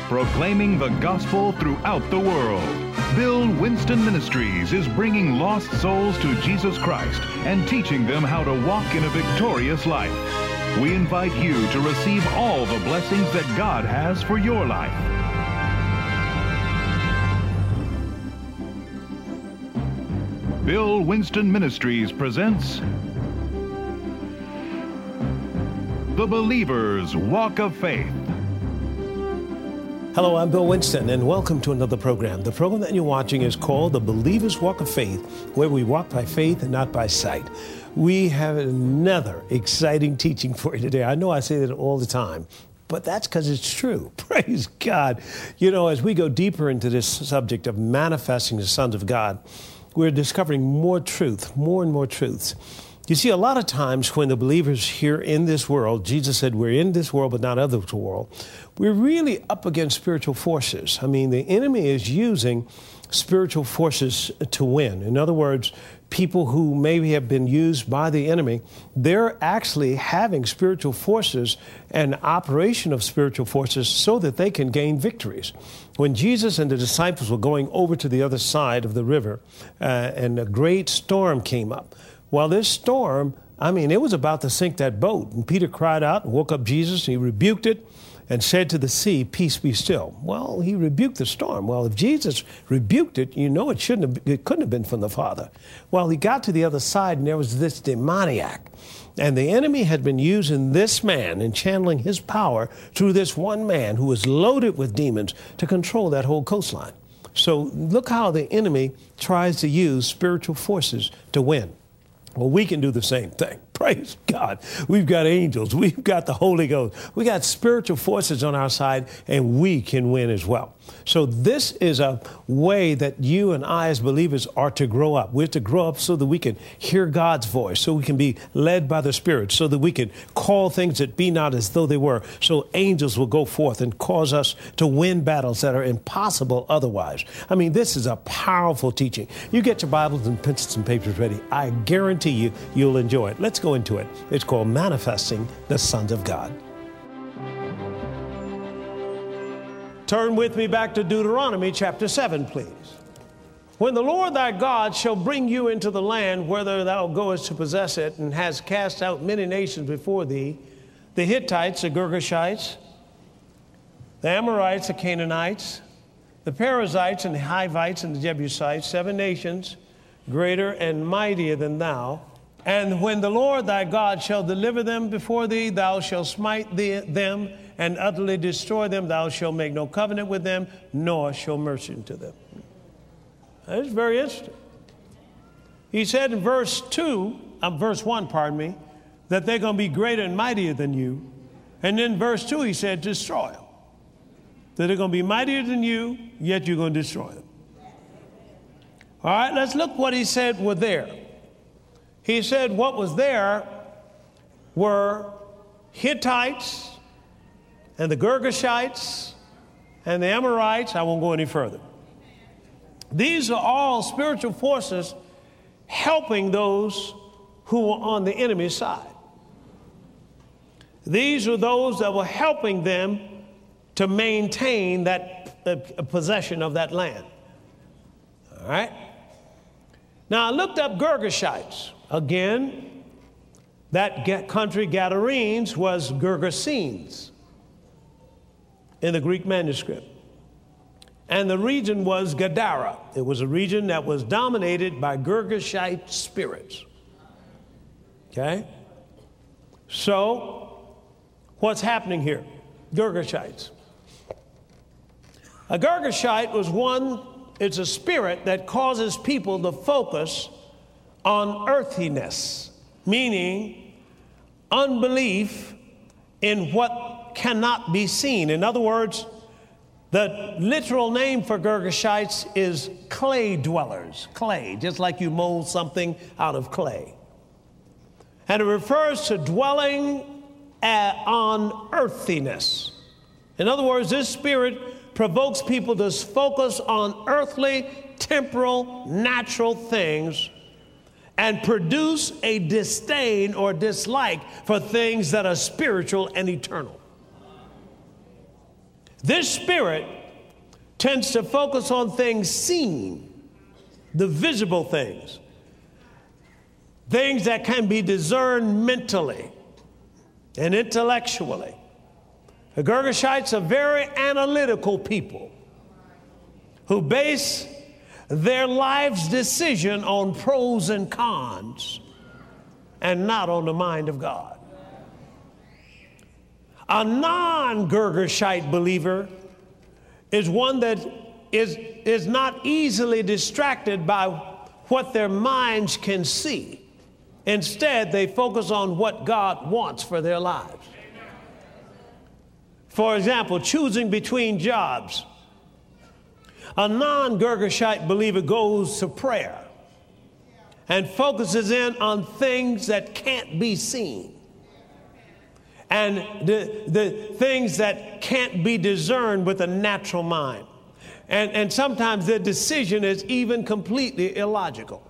proclaiming the gospel throughout the world. Bill Winston Ministries is bringing lost souls to Jesus Christ and teaching them how to walk in a victorious life. We invite you to receive all the blessings that God has for your life. Bill Winston Ministries presents The Believer's Walk of Faith. Hello, I'm Bill Winston, and welcome to another program. The program that you're watching is called The Believer's Walk of Faith, where we walk by faith and not by sight. We have another exciting teaching for you today. I know I say that all the time, but that's because it's true. Praise God. You know, as we go deeper into this subject of manifesting the sons of God, we're discovering more truth, more and more truths. You see, a lot of times when the believers here in this world, Jesus said we're in this world but not of this world, we're really up against spiritual forces. I mean, the enemy is using spiritual forces to win. In other words, people who maybe have been used by the enemy, they're actually having spiritual forces and operation of spiritual forces so that they can gain victories. When Jesus and the disciples were going over to the other side of the river and a great storm came up, well, this storm, it was about to sink that boat. And Peter cried out and woke up Jesus. He rebuked it and said to the sea, "Peace, be still." Well, he rebuked the storm. Well, if Jesus rebuked it, you know it couldn't have been from the Father. Well, he got to the other side and there was this demoniac. And the enemy had been using this man and channeling his power through this one man who was loaded with demons to control that whole coastline. So look how the enemy tries to use spiritual forces to win. Well, we can do the same thing. Praise God. We've got angels. We've got the Holy Ghost. We got spiritual forces on our side, and we can win as well. So this is a way that you and I as believers are to grow up. We're to grow up so that we can hear God's voice, so we can be led by the Spirit, so that we can call things that be not as though they were. So angels will go forth and cause us to win battles that are impossible otherwise. This is a powerful teaching. You get your Bibles and pencils and papers ready. I guarantee you, you'll enjoy it. Let's go into it. It's called Manifesting the Sons of God. Turn with me back to Deuteronomy chapter 7, please. When the Lord thy God shall bring you into the land whither thou goest to possess it, and has cast out many nations before thee, the Hittites, the Girgashites, the Amorites, the Canaanites, the Perizzites, and the Hivites, and the Jebusites, 7 nations, greater and mightier than thou. And when the Lord thy God shall deliver them before thee, thou shalt smite them and utterly destroy them. Thou shalt make no covenant with them, nor show mercy unto them. That's very interesting. He said in verse 1, that they're going to be greater and mightier than you. And then verse 2, he said, destroy them. That they're going to be mightier than you, yet you're going to destroy them. All right, let's look what he said were there. He said what was there were Hittites and the Girgashites and the Amorites. I won't go any further. These are all spiritual forces helping those who were on the enemy's side. These were those that were helping them to maintain that possession of that land. All right. Now I looked up Girgashites. Again, that country, Gadarenes, was Gergesenes in the Greek manuscript. And the region was Gadara. It was a region that was dominated by Girgashite spirits. Okay? So, what's happening here? Girgashites. A Girgashite it's a spirit that causes people to focus on earthiness, meaning unbelief in what cannot be seen. In other words, the literal name for Girgashites is clay dwellers. Clay, just like you mold something out of clay. And it refers to dwelling on earthiness. In other words, this spirit provokes people to focus on earthly, temporal, natural things and produce a disdain or dislike for things that are spiritual and eternal. This spirit tends to focus on things seen, the visible things, things that can be discerned mentally and intellectually. The Girgashites are very analytical people who base their life's decision on pros and cons and not on the mind of God. A non-Girgashite believer is one that is not easily distracted by what their minds can see. Instead, they focus on what God wants for their lives. For example, choosing between jobs. A non-Girgashite believer goes to prayer and focuses in on things that can't be seen and the things that can't be discerned with a natural mind. And sometimes their decision is even completely illogical.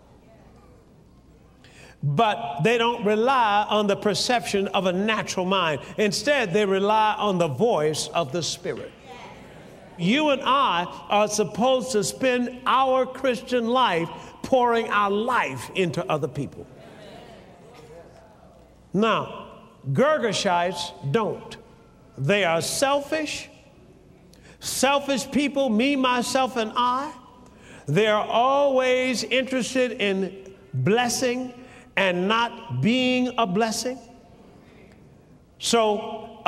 But they don't rely on the perception of a natural mind. Instead, they rely on the voice of the Spirit. You and I are supposed to spend our Christian life pouring our life into other people. Now, Girgashites don't. They are selfish people, me, myself, and I. They are always interested in blessing and not being a blessing. So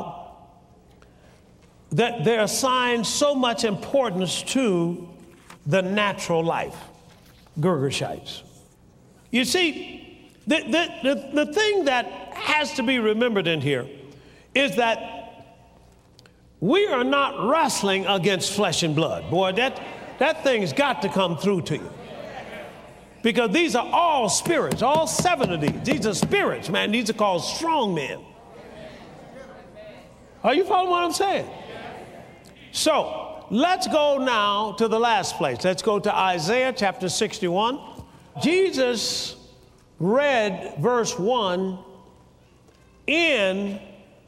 that they assign so much importance to the natural life, Girgashites. You see, the thing that has to be remembered in here is that we are not wrestling against flesh and blood. Boy, that thing's got to come through to you. Because these are all spirits, all 7 of these. These are spirits, man. These are called strong men. Are you following what I'm saying? So let's go now to the last place. Let's go to Isaiah chapter 61. Jesus read verse 1 in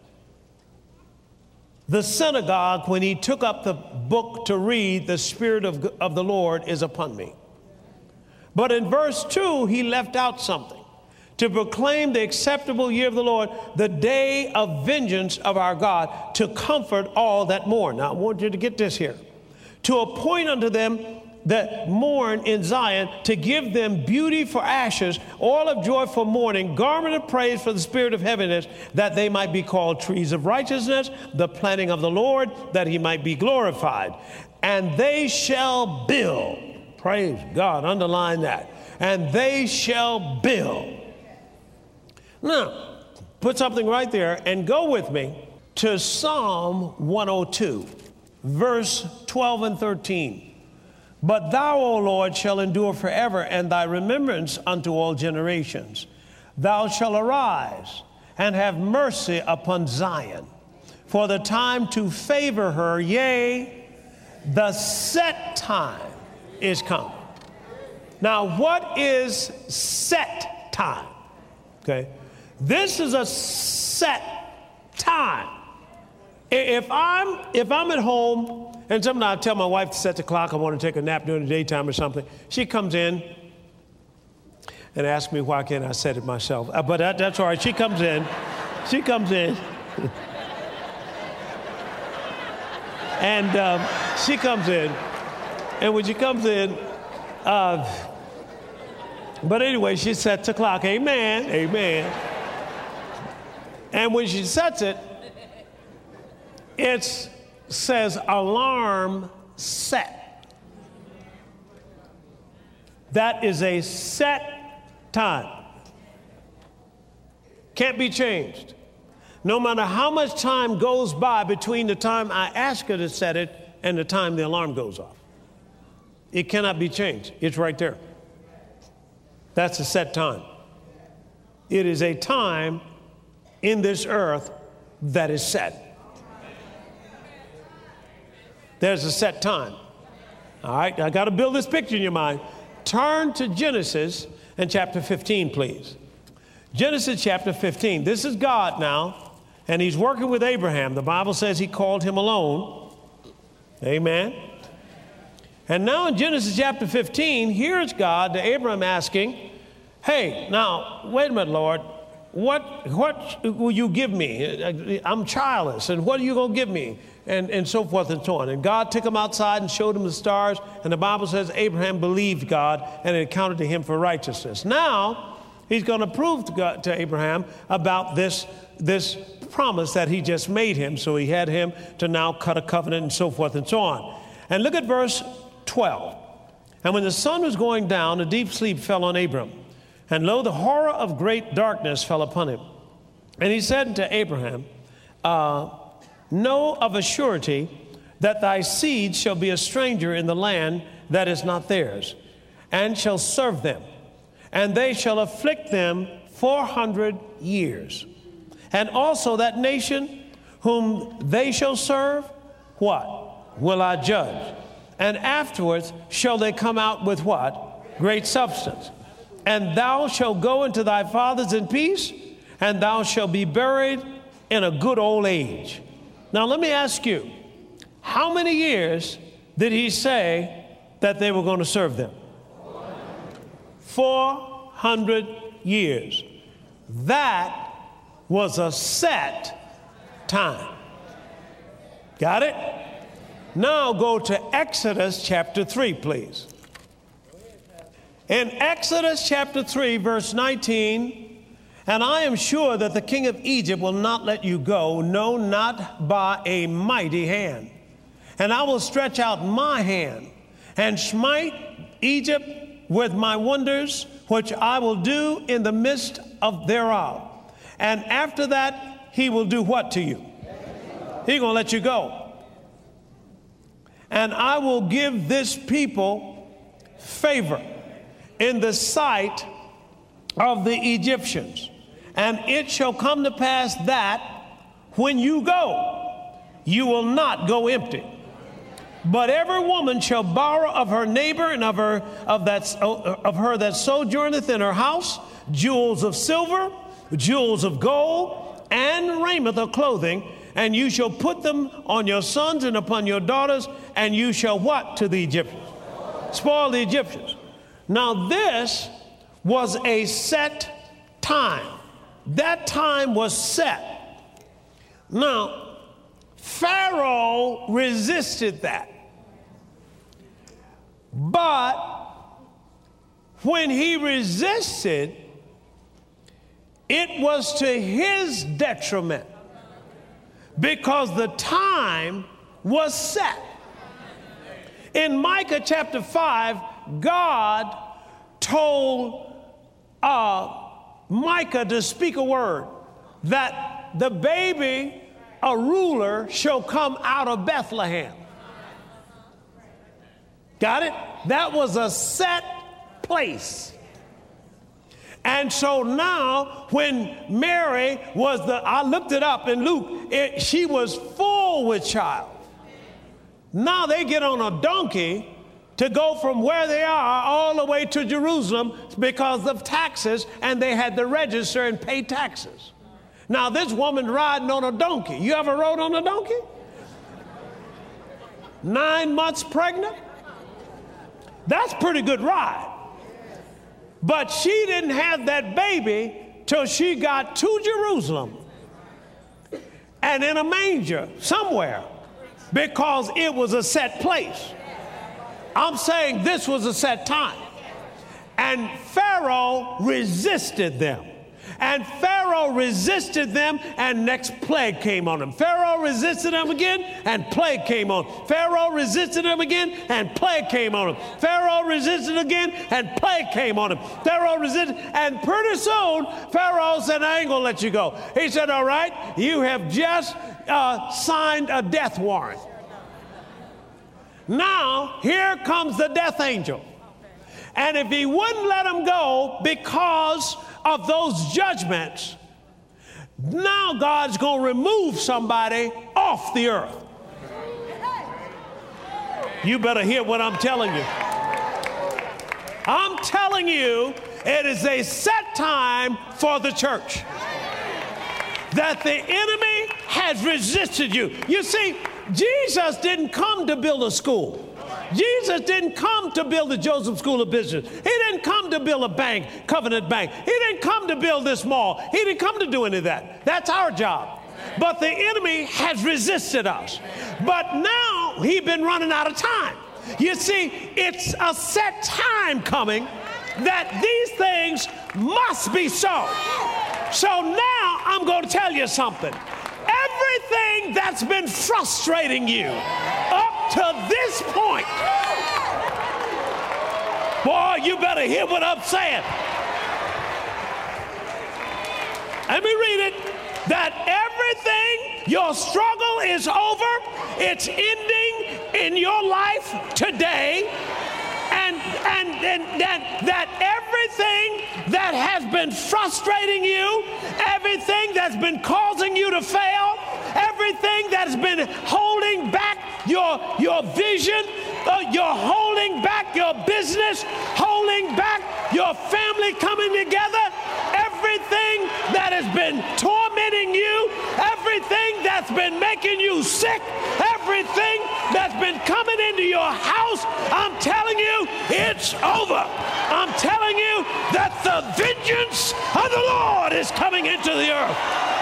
the synagogue when he took up the book to read, "The Spirit of the Lord is upon me." But in verse 2, he left out something. To proclaim the acceptable year of the Lord, the day of vengeance of our God, to comfort all that mourn. Now, I want you to get this here. To appoint unto them that mourn in Zion, to give them beauty for ashes, oil of joy for mourning, garment of praise for the spirit of heaviness, that they might be called trees of righteousness, the planting of the Lord, that he might be glorified. And they shall build. Praise God, underline that. And they shall build. Now, put something right there and go with me to Psalm 102, verse 12 and 13. But thou, O Lord, shall endure forever, and thy remembrance unto all generations. Thou shalt arise and have mercy upon Zion, for the time to favor her, yea, the set time is come. Now, what is set time? Okay. This is a set time. If I'm at home, and sometimes I tell my wife to set the clock, I want to take a nap during the daytime or something, she comes in and asks me why can't I set it myself. But that's all right. She comes in. And she comes in. And when she comes in, but anyway, she sets the clock. Amen. Amen. And when she sets it, it says alarm set. That is a set time. Can't be changed. No matter how much time goes by between the time I ask her to set it and the time the alarm goes off. It cannot be changed. It's right there. That's a set time. It is a time in this earth that is set. There's a set time. All right, I got to build this picture in your mind. Turn to Genesis and chapter 15, please. Genesis chapter 15. This is God now, and he's working with Abraham. The Bible says he called him alone. Amen. And now in Genesis chapter 15, here's God to Abraham asking, hey, now, wait a minute, Lord. What will you give me? I'm childless, and what are you going to give me? And so forth and so on. And God took him outside and showed him the stars, and the Bible says Abraham believed God, and it accounted to him for righteousness. Now, he's going to prove to Abraham about this promise that he just made him, so he had him to now cut a covenant and so forth and so on. And look at verse 12. And when the sun was going down, a deep sleep fell on Abram. And lo, the horror of great darkness fell upon him. And he said unto Abraham, know of a surety that thy seed shall be a stranger in the land that is not theirs, and shall serve them, and they shall afflict them 400 years. And also that nation whom they shall serve, what? Will I judge. And afterwards shall they come out with what? Great substance. And thou shalt go into thy fathers in peace, and thou shalt be buried in a good old age. Now let me ask you, how many years did he say that they were going to serve them? 400 years. That was a set time. Got it? Now go to Exodus chapter 3, please. In Exodus chapter 3, verse 19, and I am sure that the king of Egypt will not let you go, no, not by a mighty hand. And I will stretch out my hand and smite Egypt with my wonders, which I will do in the midst of thereof. And after that, he will do what to you? He's going to let you go. And I will give this people favor in the sight of the Egyptians. And it shall come to pass that when you go, you will not go empty. But every woman shall borrow of her neighbor and of her that sojourneth in her house jewels of silver, jewels of gold, and raiment of clothing, and you shall put them on your sons and upon your daughters, and you shall what to the Egyptians? Spoil the Egyptians. Now this was a set time. That time was set. Now, Pharaoh resisted that. But when he resisted, it was to his detriment because the time was set. In Micah chapter 5, God told Micah to speak a word that the baby, a ruler, shall come out of Bethlehem. Got it? That was a set place. And so now when Mary was I looked it up in Luke, she was full with child. Now they get on a donkey to go from where they are all the way to Jerusalem because of taxes, and they had to register and pay taxes. Now this woman riding on a donkey. You ever rode on a donkey? 9 months pregnant? That's a pretty good ride. But she didn't have that baby till she got to Jerusalem and in a manger somewhere because it was a set place. I'm saying this was a set time. And Pharaoh resisted them. And Pharaoh resisted them, and next plague came on him. Pharaoh resisted them again, and plague came on him. Pharaoh resisted them again, and plague came on him. Pharaoh resisted again, and plague came on him. Pharaoh resisted, and pretty soon, Pharaoh said, I ain't going to let you go. He said, all right, you have just signed a death warrant. Now, here comes the death angel. And if he wouldn't let him go because of those judgments, now God's going to remove somebody off the earth. You better hear what I'm telling you. I'm telling you, it is a set time for the church that the enemy has resisted you. You see, Jesus didn't come to build a school. Jesus didn't come to build the Joseph School of Business. He didn't come to build a bank, Covenant Bank. He didn't come to build this mall. He didn't come to do any of that. That's our job. But the enemy has resisted us. But now he's been running out of time. You see, it's a set time coming that these things must be so. So now I'm going to tell you something. Everything that's been frustrating you up to this point, boy, you better hear what I'm saying. Let me read it. That everything, your struggle is over. It's ending in your life today. And that everything that has been frustrating you, everything that's been causing you to fail, everything that's been holding back your vision, you're holding back your business, holding back your family coming together, everything that has been tormenting you, everything that's been making you sick, everything that's been coming into your house, I'm telling you, it's over. I'm telling you that the vengeance of the Lord is coming into the earth.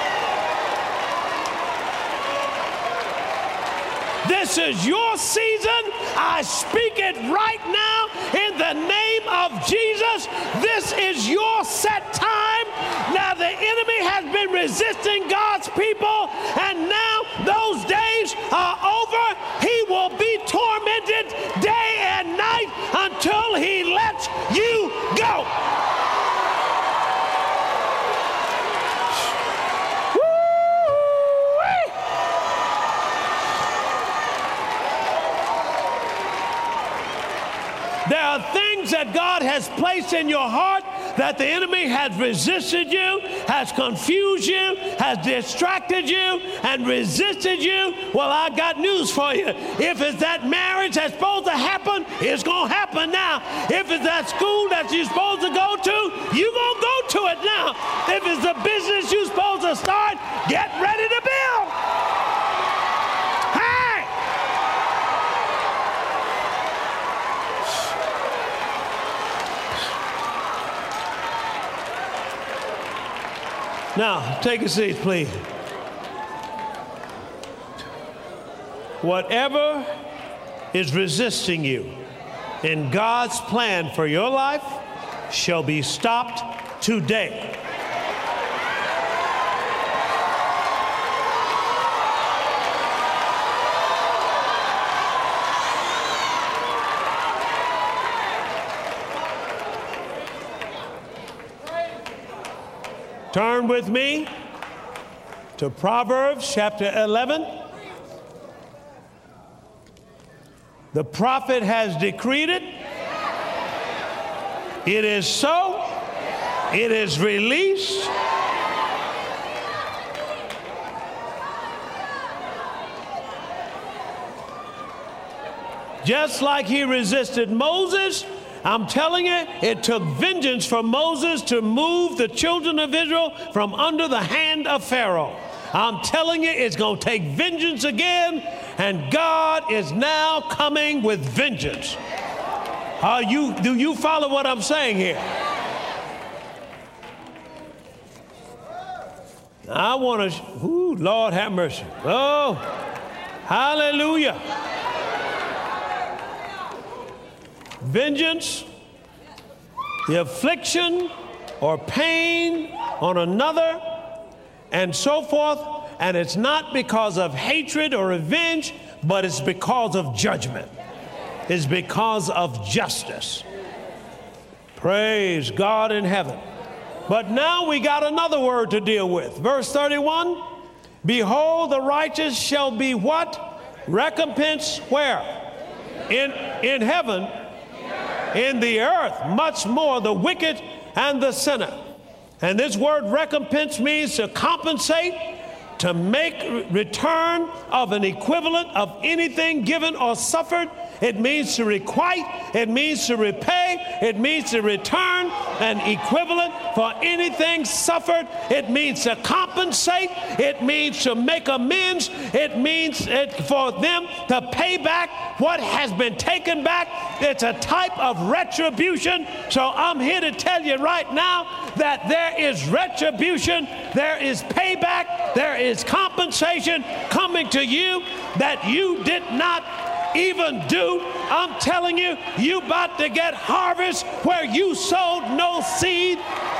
This is your season. I speak it right now in the name of Jesus. This is your set time. Now the enemy has been resisting God's people, and now those days are over. He will be tormented day and night until he lets you go. There are things that God has placed in your heart that the enemy has resisted you, has confused you, has distracted you, and resisted you. Well, I got news for you. If it's that marriage that's supposed to happen, it's going to happen now. If it's that school that you're supposed to go to, you're going to go to it now. If it's the business you're supposed to start, get ready to build. Now, take a seat, please. Whatever is resisting you in God's plan for your life shall be stopped today. Turn with me to Proverbs chapter 11. The prophet has decreed it. It is so. It is released. Just like he resisted Moses, I'm telling you, it took vengeance for Moses to move the children of Israel from under the hand of Pharaoh. I'm telling you, it's going to take vengeance again, and God is now coming with vengeance. Do you follow what I'm saying here? I want to, Lord have mercy. Oh, hallelujah. Vengeance, the affliction or pain on another, and so forth. And it's not because of hatred or revenge, but it's because of judgment. It's because of justice. Praise God in heaven. But now we got another word to deal with. Verse 31, behold, the righteous shall be what? Recompense where? In heaven. In the earth, much more the wicked and the sinner. And this word recompense means to compensate, to make return of an equivalent of anything given or suffered. It means to requite. It means to repay. It means to return an equivalent for anything suffered. It means to compensate. It means to make amends. It means for them to pay back what has been taken back. It's a type of retribution. So I'm here to tell you right now that there is retribution, there is payback, there is compensation coming to you that you did not even do. I'm telling you, you about to get harvest where you sowed no seed.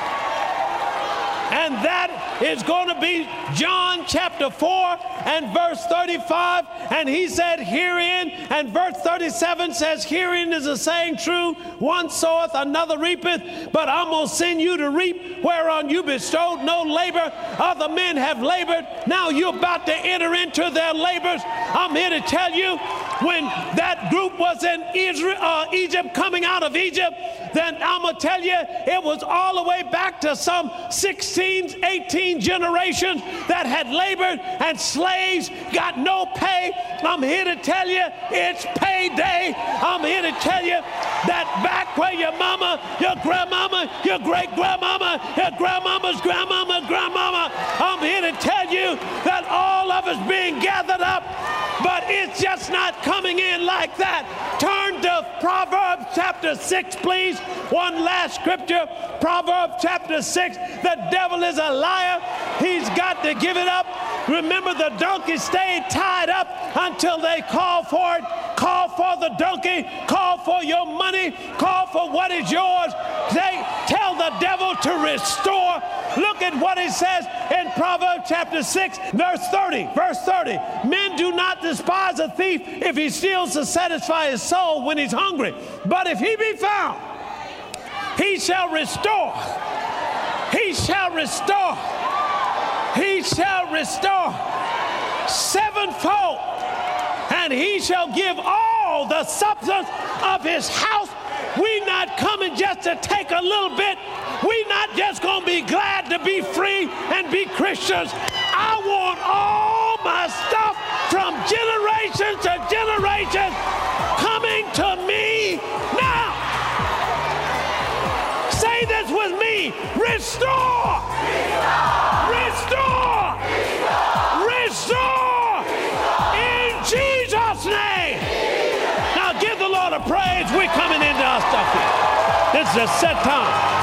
And that is going to be John chapter 4 and verse 35. And he said, herein, and verse 37 says, herein is the saying true, one soweth, another reapeth, but I'm going to send you to reap whereon you bestowed no labor. Other men have labored. Now you're about to enter into their labors. I'm here to tell you, when that group was in Egypt, coming out of Egypt, then I'm going to tell you, it was all the way back to some 16, 18 generations that had labored, and slaves got no pay. I'm here to tell you, it's payday. I'm here to tell you that back where your mama, your grandmama, your great-grandmama, your grandmama's grandmama, I'm here to tell you that all of us being gathered up, but it's just not coming in like that. Turn to Proverbs chapter 6, please. One last scripture, Proverbs chapter 6. The devil is a liar. He's got to give it up. Remember, the donkey stayed tied up until they called for it. Call for the donkey. Call for your money. Call for what is yours. They tell the devil to restore. Look at what it says in Proverbs chapter 6, verse 30. Verse 30. Men do not despise a thief if he steals to satisfy his soul when he's hungry. But if he be found, he shall restore. He shall restore. He shall restore sevenfold. And he shall give all the substance of his house. We not coming just to take a little bit. We not just going to be glad to be free and be Christians. I want all my stuff from generation to generation coming to me now. Say this with me. Restore. Restore. Restore. In Jesus' name. Now give the Lord a praise. We're coming into our stuff here. This is a set time.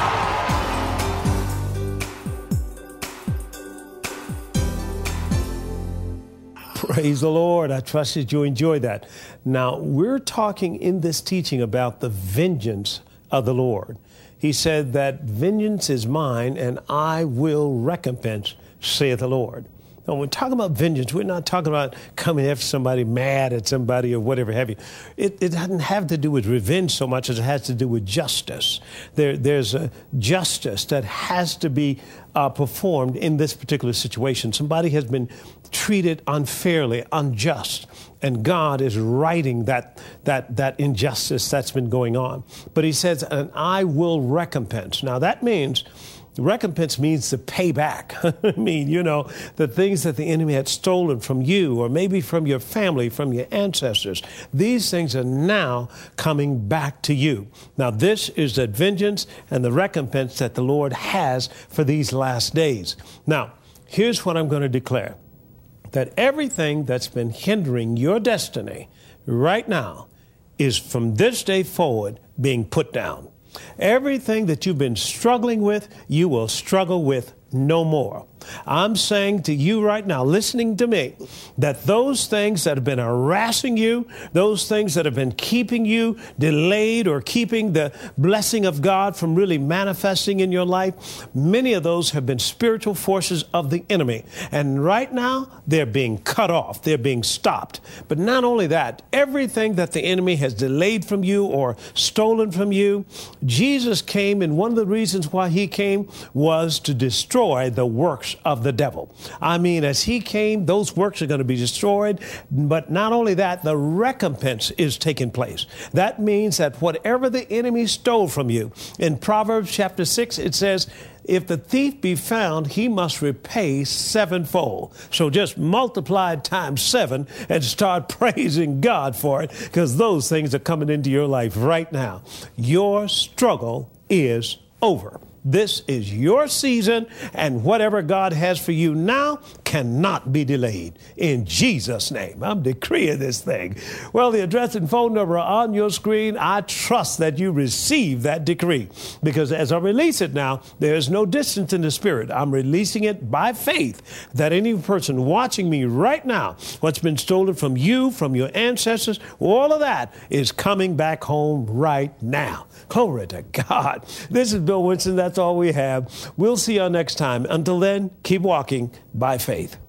Praise the Lord. I trust that you enjoy that. Now, we're talking in this teaching about the vengeance of the Lord. He said that vengeance is mine and I will recompense, saith the Lord. Now, when we're talking about vengeance, we're not talking about coming after somebody, mad at somebody or whatever have you. It doesn't have to do with revenge so much as it has to do with justice. There's a justice that has to be performed in this particular situation. Somebody has been treated unfairly, unjust, and God is righting that injustice that's been going on. But he says, and I will recompense. Now, that means recompense means to pay back. I mean, the things that the enemy had stolen from you or maybe from your family, from your ancestors, these things are now coming back to you. Now, this is the vengeance and the recompense that the Lord has for these last days. Now, here's what I'm going to declare, that everything that's been hindering your destiny right now is from this day forward being put down. Everything that you've been struggling with, you will struggle with no more. I'm saying to you right now, listening to me, that those things that have been harassing you, those things that have been keeping you delayed or keeping the blessing of God from really manifesting in your life, many of those have been spiritual forces of the enemy. And right now, they're being cut off. They're being stopped. But not only that, everything that the enemy has delayed from you or stolen from you, Jesus came, and one of the reasons why he came was to destroy the works of the devil. I mean, as he came, those works are going to be destroyed. But not only that, the recompense is taking place. That means that whatever the enemy stole from you, in Proverbs chapter 6, it says if the thief be found, he must repay sevenfold. So just multiply it times 7 and start praising God for it, because those things are coming into your life right now. Your struggle is over. This is your season, and whatever God has for you now cannot be delayed. In Jesus' name, I'm decreeing this thing. Well, the address and phone number are on your screen. I trust that you receive that decree, because as I release it now, there is no distance in the spirit. I'm releasing it by faith that any person watching me right now, what's been stolen from you, from your ancestors, all of that is coming back home right now. Glory to God. This is Bill Winston. That's all we have. We'll see you next time. Until then, keep walking by faith.